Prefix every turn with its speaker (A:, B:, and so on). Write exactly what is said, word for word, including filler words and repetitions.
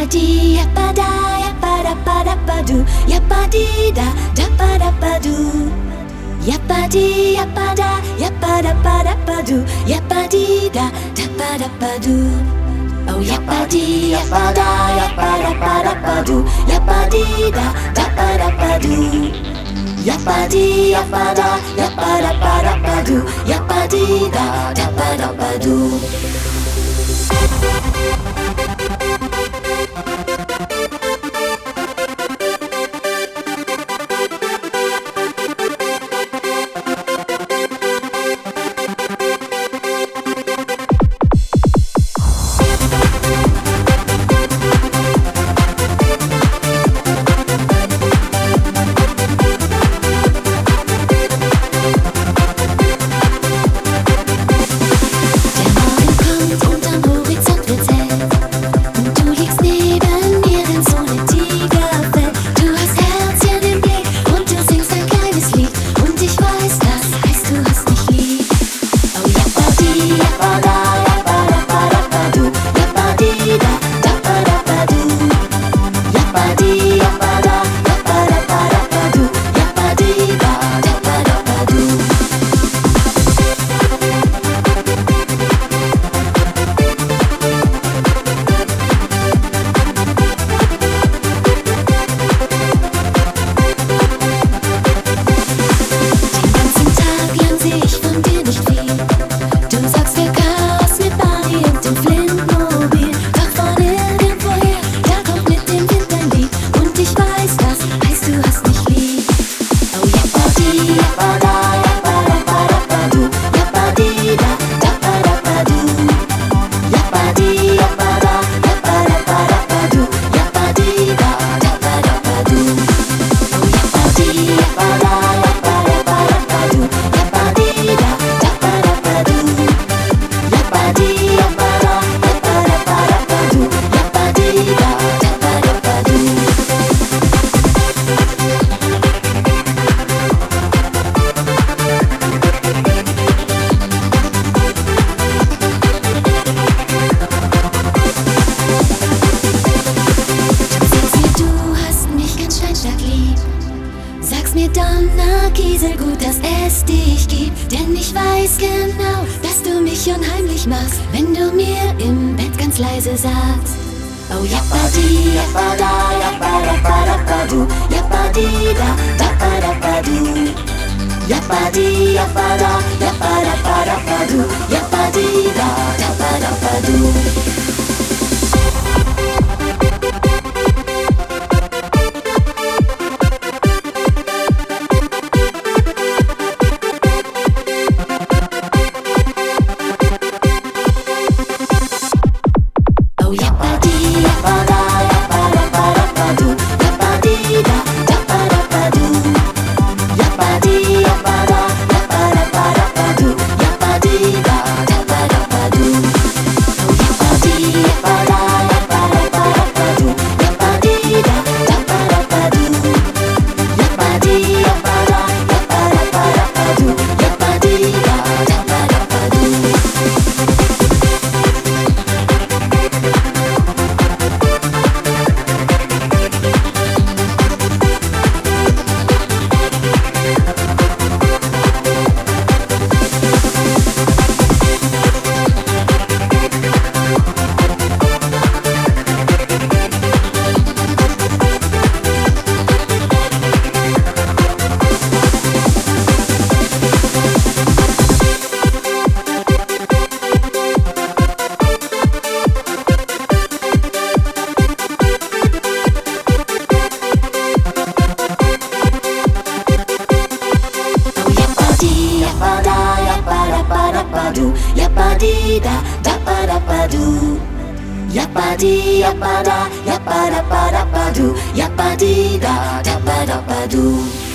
A: di yappa da yappa da pa da pa do, yappa di da da pa da pa do. Yappa di yappa da yappa da pa da pa do, yappa di da da pa da pa do. Oh yappa di yappa da yappa da pa da pa do, yappa di da da pa da pa do. Yappa di yappa da yappa da pa da pa do, yappa di da da pa da pa do. Donner, Kiesel, gut, dass es dich gibt, denn ich weiß genau, dass du mich unheimlich machst, wenn du mir im Bett ganz leise sagst. Oh yappa di yappa da yappa da pa da pa do, yappa di da da pa da pa do. Yappa di yappa da yappa da pa da pa do, yappa di da da pa da pa do. Yappa di da da pa da pa do. Yappa di yappa da yappa da pa da pa do. Yappa di da da pa da pa do.